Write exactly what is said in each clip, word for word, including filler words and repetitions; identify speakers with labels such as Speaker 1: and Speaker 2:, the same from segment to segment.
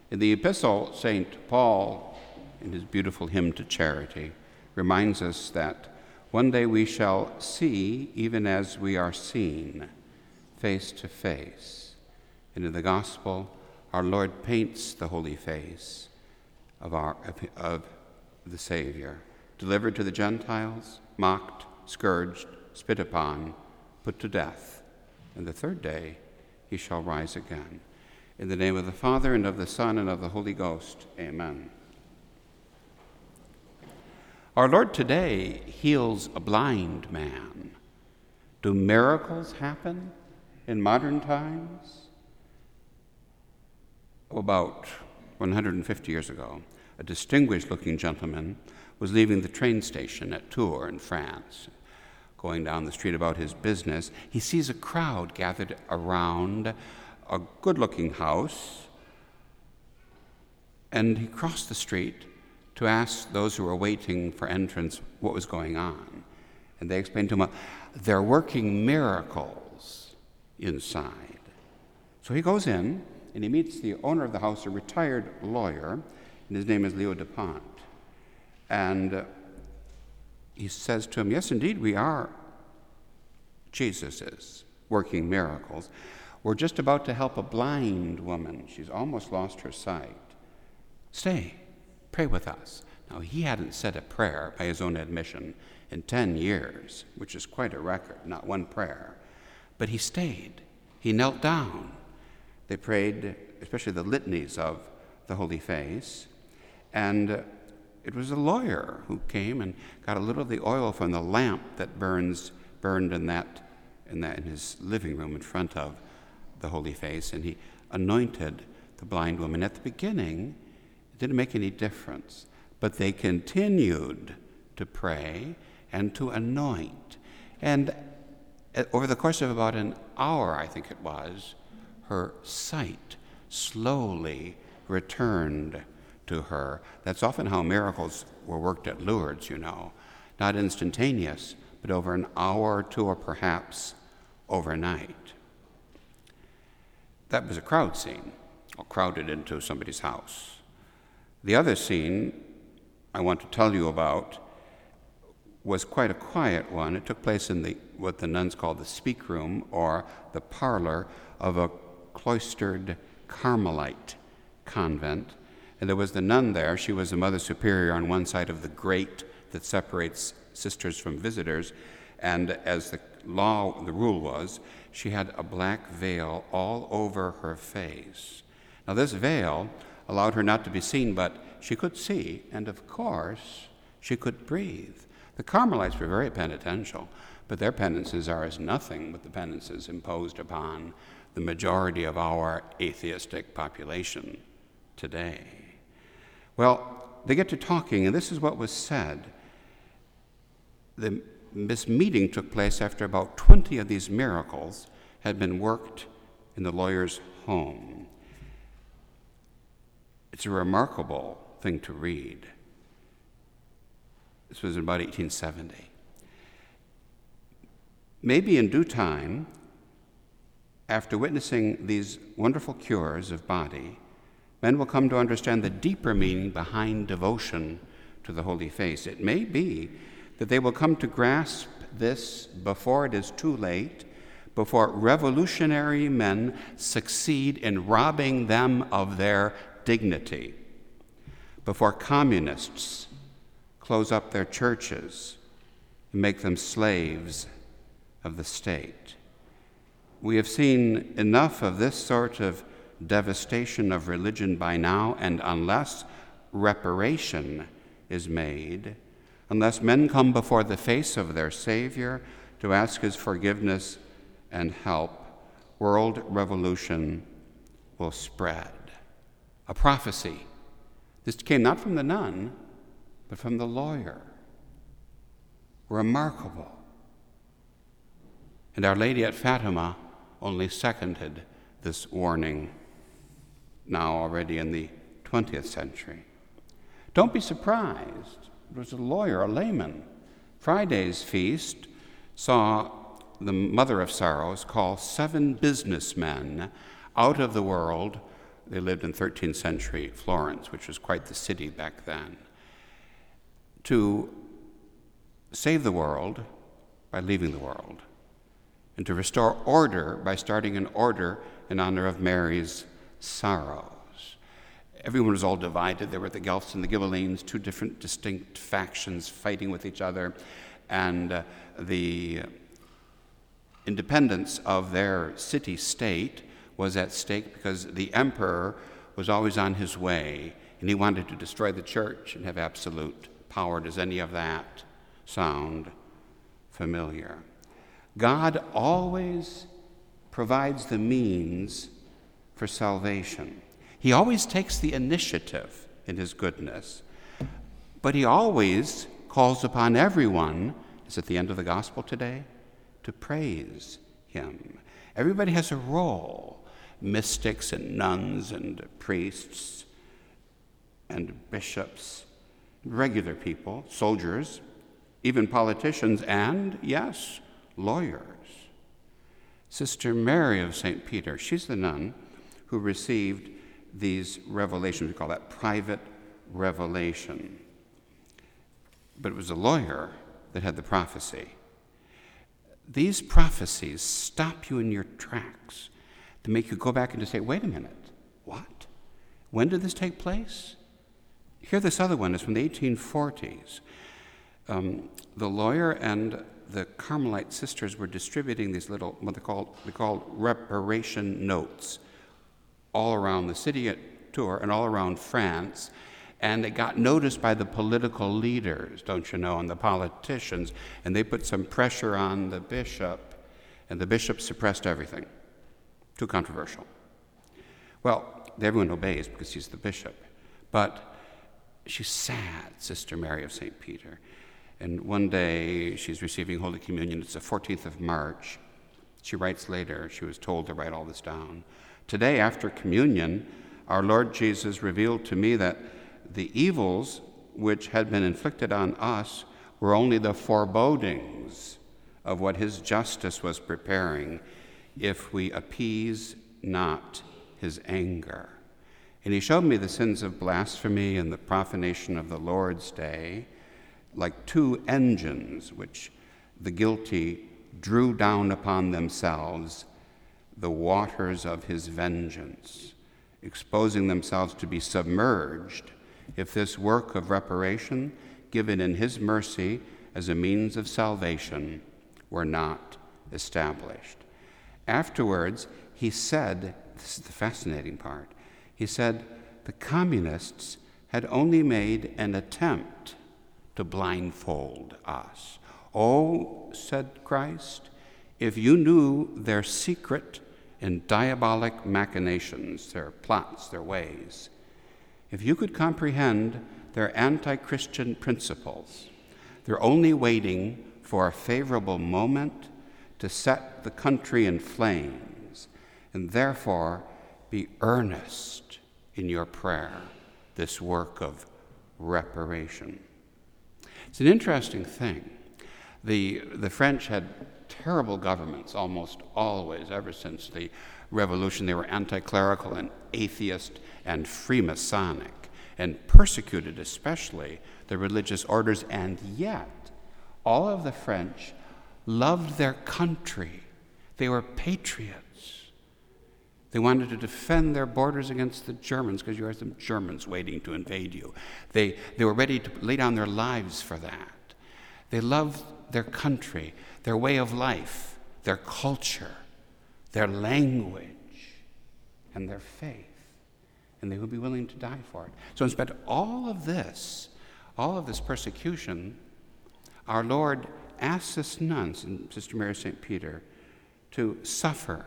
Speaker 1: In the epistle, Saint Paul, in his beautiful hymn to charity, reminds us that one day we shall see even as we are seen, face to face. And in the gospel, our Lord paints the holy face of, our, of the Savior, delivered to the Gentiles, mocked, scourged, spit upon, put to death. And the third day he shall rise again. In the name of the Father, and of the Son, and of the Holy Ghost, amen. Our Lord today heals a blind man. Do miracles happen in modern times? About one hundred fifty years ago, a distinguished-looking gentleman was leaving the train station at Tours in France. Going down the street about his business, he sees a crowd gathered around a good-looking house, and he crossed the street to ask those who were waiting for entrance what was going on. And they explained to him, they're working miracles inside. So he goes in, and he meets the owner of the house, a retired lawyer, and his name is Leo Dupont. And uh, he says to him, yes, indeed, we are. Jesus is working miracles. We're just about to help a blind woman. She's almost lost her sight. Stay, pray with us. Now, he hadn't said a prayer, by his own admission, in ten years, which is quite a record, not one prayer. But he stayed. He knelt down. They prayed, especially the litanies of the Holy Face. And uh, it was a lawyer who came and got a little of the oil from the lamp that burns burned in that in that in his living room in front of the Holy Face, and he anointed the blind woman. At the beginning, it didn't make any difference, but they continued to pray and to anoint. And over the course of about an hour, I think it was, her sight slowly returned to her. That's often how miracles were worked at Lourdes, you know. Not instantaneous, but over an hour or two, or perhaps overnight. That was a crowd scene, or crowded into somebody's house. The other scene I want to tell you about was quite a quiet one. It took place in the what the nuns call the speak room, or the parlor of a cloistered Carmelite convent. And there was the nun there. She was the Mother Superior on one side of the grate that separates sisters from visitors. And as the law, the rule was, she had a black veil all over her face. Now, this veil allowed her not to be seen, but she could see, and of course, she could breathe. The Carmelites were very penitential, but their penances are as nothing but the penances imposed upon the majority of our atheistic population today. Well, they get to talking, and this is what was said. The, this meeting took place after about twenty of these miracles had been worked in the lawyer's home. It's a remarkable thing to read. This was in about eighteen seventy. Maybe in due time, after witnessing these wonderful cures of body, men will come to understand the deeper meaning behind devotion to the Holy Face. It may be that they will come to grasp this before it is too late, before revolutionary men succeed in robbing them of their dignity, before communists close up their churches and make them slaves of the state. We have seen enough of this sort of devastation of religion by now, and unless reparation is made, unless men come before the face of their Savior to ask his forgiveness and help, world revolution will spread. A prophecy. This came not from the nun, but from the lawyer. Remarkable. And Our Lady at Fatima only seconded this warning, now already in the twentieth century. Don't be surprised. It was a lawyer, a layman. Friday's feast saw the Mother of Sorrows call seven businessmen out of the world They lived in thirteenth century Florence, which was quite the city back then. To save the world by leaving the world, and to restore order by starting an order in honor of Mary's sorrows. Everyone was all divided. There were the Guelphs and the Ghibellines, two different distinct factions fighting with each other, and uh, the independence of their city-state was at stake because the emperor was always on his way, and he wanted to destroy the church and have absolute power. Does any of that sound familiar? God always provides the means for salvation. He always takes the initiative in his goodness, but he always calls upon everyone, as at the end of the gospel today, to praise him. Everybody has a role. Mystics and nuns and priests and bishops, regular people, soldiers, even politicians, and, yes, lawyers. Sister Mary of Saint Peter, she's the nun who received these revelations. We call that private revelation. But it was a lawyer that had the prophecy. These prophecies stop you in your tracks to make you go back and to say, wait a minute, what? When did this take place? Here, this other one is from the eighteen forties. Um, the lawyer and the Carmelite sisters were distributing these little, what they called, they called reparation notes all around the city at Tours and all around France. And it got noticed by the political leaders, don't you know, and the politicians. And they put some pressure on the bishop, and the bishop suppressed everything. Too controversial. Well, everyone obeys because he's the bishop. But she's sad, Sister Mary of Saint Peter. And one day she's receiving Holy Communion. It's the fourteenth of March. She writes later, she was told to write all this down. Today, after communion, our Lord Jesus revealed to me that the evils which had been inflicted on us were only the forebodings of what his justice was preparing if we appease not his anger. And he showed me the sins of blasphemy and the profanation of the Lord's day, like two engines which the guilty drew down upon themselves the waters of his vengeance, exposing themselves to be submerged if this work of reparation, given in his mercy as a means of salvation, were not established. Afterwards, he said, this is the fascinating part, he said, the communists had only made an attempt to blindfold us. Oh, said Christ, if you knew their secret and diabolic machinations, their plots, their ways, if you could comprehend their anti-Christian principles, they're only waiting for a favorable moment to set the country in flames, and therefore be earnest in your prayer, this work of reparation. It's an interesting thing. The, the French had terrible governments almost always, ever since the Revolution. They were anti-clerical and atheist and Freemasonic, and persecuted especially the religious orders, and yet all of the French loved their country. They were patriots. They wanted to defend their borders against the Germans because you had some Germans waiting to invade you. They, they were ready to lay down their lives for that. They loved their country, their way of life, their culture, their language, and their faith. And they would be willing to die for it. So in spite of all of this, all of this persecution, our Lord asks us nuns, and Sister Mary of Saint Peter, to suffer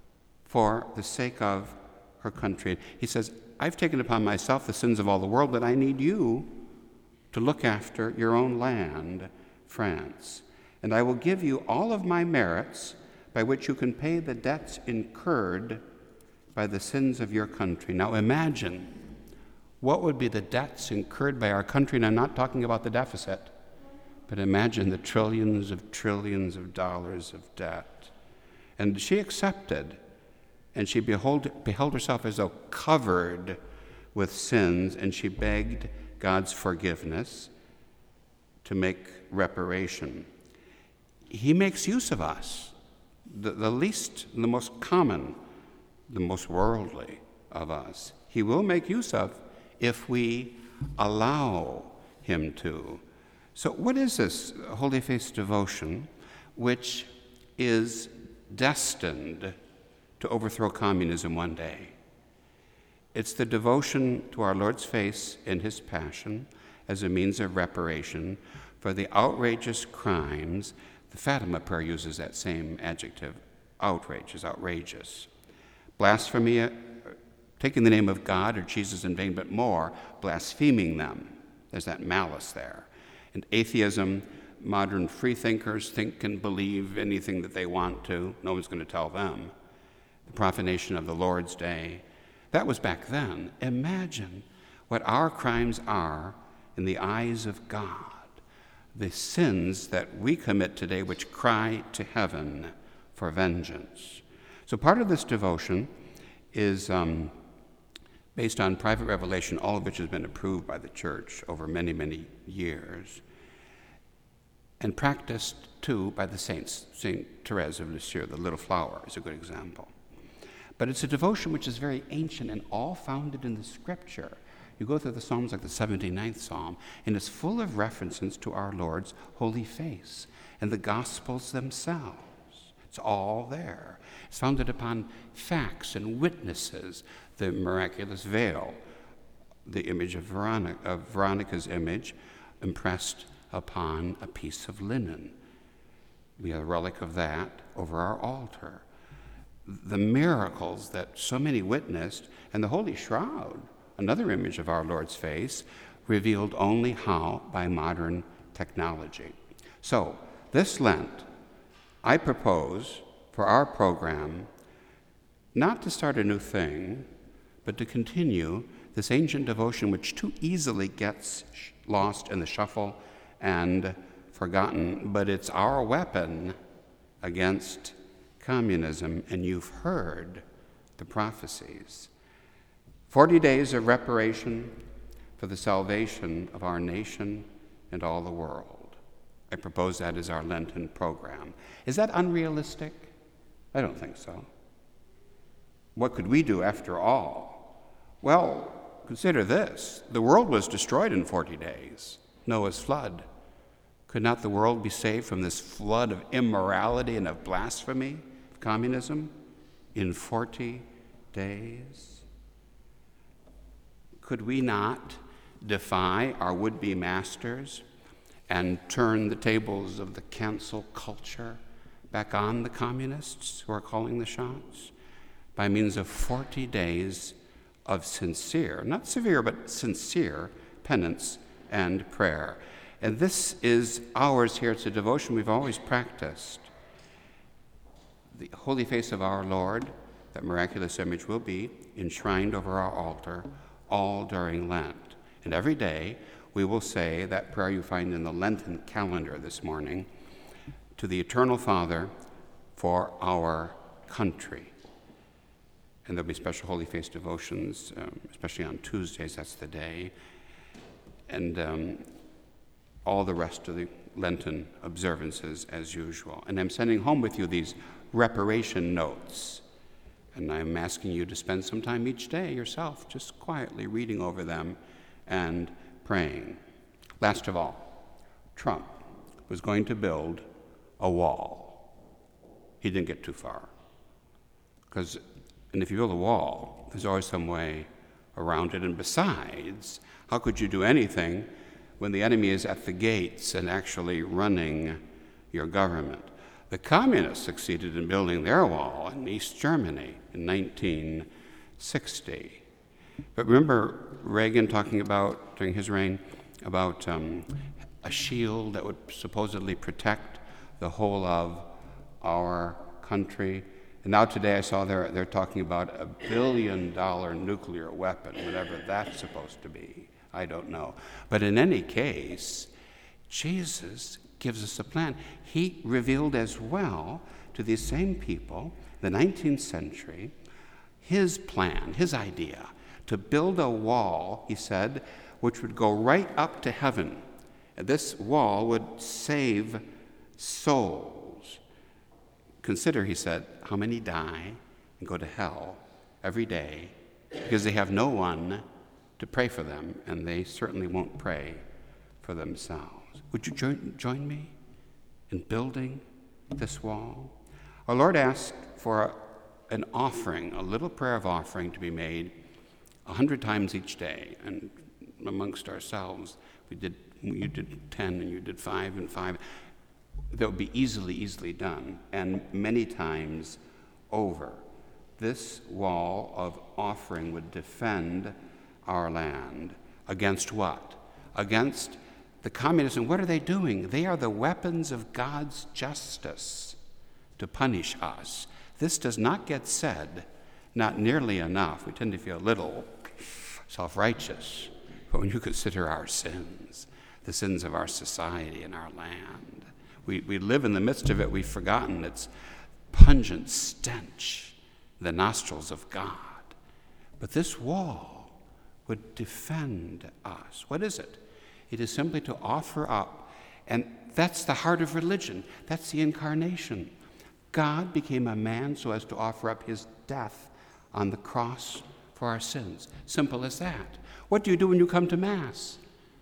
Speaker 1: for the sake of her country. He says, I've taken upon myself the sins of all the world, but I need you to look after your own land, France. And I will give you all of my merits by which you can pay the debts incurred by the sins of your country. Now imagine, what would be the debts incurred by our country? And I'm not talking about the deficit, but imagine the trillions of trillions of dollars of debt. And she accepted And she behold, beheld herself as though covered with sins, and she begged God's forgiveness to make reparation. He makes use of us, the, the least, the most common, the most worldly of us. He will make use of if we allow him to. So what is this Holy Face devotion, which is destined to overthrow communism one day? It's the devotion to our Lord's face in his passion as a means of reparation for the outrageous crimes. The Fatima prayer uses that same adjective, outrage is outrageous. Blasphemy, uh, taking the name of God or Jesus in vain, but more, blaspheming them. There's that malice there. And atheism, modern freethinkers think and believe anything that they want to. No one's going to tell them. The profanation of the Lord's Day. That was back then. Imagine what our crimes are in the eyes of God. The sins that we commit today which cry to heaven for vengeance. So part of this devotion is um, based on private revelation, all of which has been approved by the church over many, many years, and practiced, too, by the saints. Saint Therese of Lisieux, the Little Flower, is a good example. But it's a devotion which is very ancient and all founded in the Scripture. You go through the Psalms like the seventy-ninth Psalm, and it's full of references to our Lord's holy face and the Gospels themselves. It's all there. It's founded upon facts and witnesses, the miraculous veil, the image of, Veronica, of Veronica's image impressed upon a piece of linen. We have a relic of that over our altar. The miracles that so many witnessed, and the Holy Shroud, another image of our Lord's face, revealed only how? By modern technology. So, this Lent, I propose for our program not to start a new thing, but to continue this ancient devotion which too easily gets lost in the shuffle and forgotten, but it's our weapon against communism, and you've heard the prophecies. Forty days of reparation for the salvation of our nation and all the world. I propose that as our Lenten program. Is that unrealistic? I don't think so. What could we do after all? Well, consider this. The world was destroyed in forty days, Noah's flood. Could not the world be saved from this flood of immorality and of blasphemy, of communism, in forty days? Could we not defy our would-be masters and turn the tables of the cancel culture back on the communists who are calling the shots by means of forty days of sincere, not severe, but sincere penance and prayer? And this is ours here. It's a devotion we've always practiced. The holy face of our Lord, that miraculous image, will be enshrined over our altar all during Lent. And every day we will say that prayer you find in the Lenten calendar this morning, to the Eternal Father for our country. And there'll be special Holy Face devotions, um, especially on Tuesdays, that's the day. And um, all the rest of the Lenten observances as usual. And I'm sending home with you these reparation notes. And I'm asking you to spend some time each day yourself, just quietly reading over them and praying. Last of all, Trump was going to build a wall. He didn't get too far. Because, and if you build a wall, there's always some way around it. And besides, how could you do anything when the enemy is at the gates and actually running your government? The communists succeeded in building their wall in East Germany in nineteen sixty. But remember Reagan talking about, during his reign, about um, a shield that would supposedly protect the whole of our country. And now today I saw they're, they're talking about a billion dollar nuclear weapon, whatever that's supposed to be. I don't know. But in any case, Jesus gives us a plan. He revealed as well to these same people, the nineteenth century, his plan, his idea, to build a wall, he said, which would go right up to heaven. And this wall would save souls. Consider, he said, how many die and go to hell every day because they have no one to pray for them, and they certainly won't pray for themselves. Would you join, join me in building this wall? Our Lord asked for a, an offering, a little prayer of offering to be made a hundred times each day. And amongst ourselves, we did, you did ten and you did five and five. That would be easily, easily done, and many times over. This wall of offering would defend our land against what? Against the communists. And what are they doing? They are the weapons of God's justice to punish us. This does not get said, not nearly enough. We tend to feel a little self-righteous. But when you consider our sins, the sins of our society and our land, we, we live in the midst of it. We've forgotten its pungent stench, the nostrils of God. But this wall would defend us. What is it? It is simply to offer up, and that's the heart of religion. That's the incarnation. God became a man so as to offer up his death on the cross for our sins. Simple as that. What do you do when you come to Mass?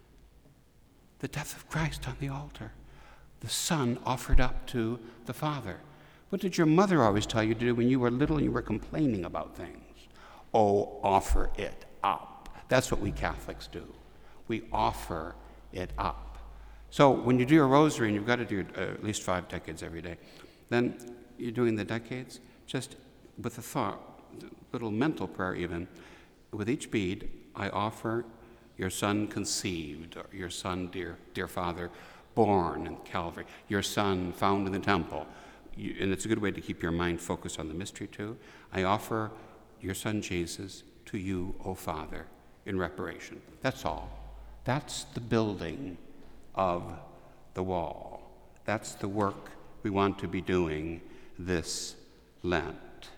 Speaker 1: The death of Christ on the altar. The Son offered up to the Father. What did your mother always tell you to do when you were little and you were complaining about things? Oh, offer it up. That's what we Catholics do. We offer it up. So when you do your rosary, and you've got to do uh, at least five decades every day, then you're doing the decades just with a thought, little mental prayer even. With each bead, I offer your Son conceived, or your Son, dear, dear Father, born in Calvary, your Son found in the temple. You, and it's a good way to keep your mind focused on the mystery too. I offer your Son Jesus to you, O Father, in reparation. That's all. That's the building of the wall. That's the work we want to be doing this Lent.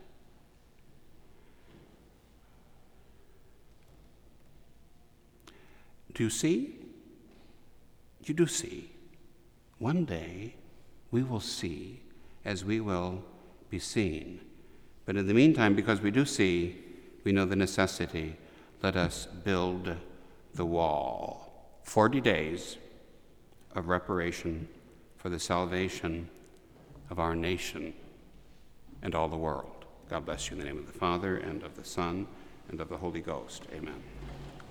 Speaker 1: Do you see? You do see. One day we will see as we will be seen. But in the meantime, because we do see, we know the necessity. Let us build the wall. Forty days of reparation for the salvation of our nation and all the world. God bless you in the name of the Father, and of the Son, and of the Holy Ghost. Amen.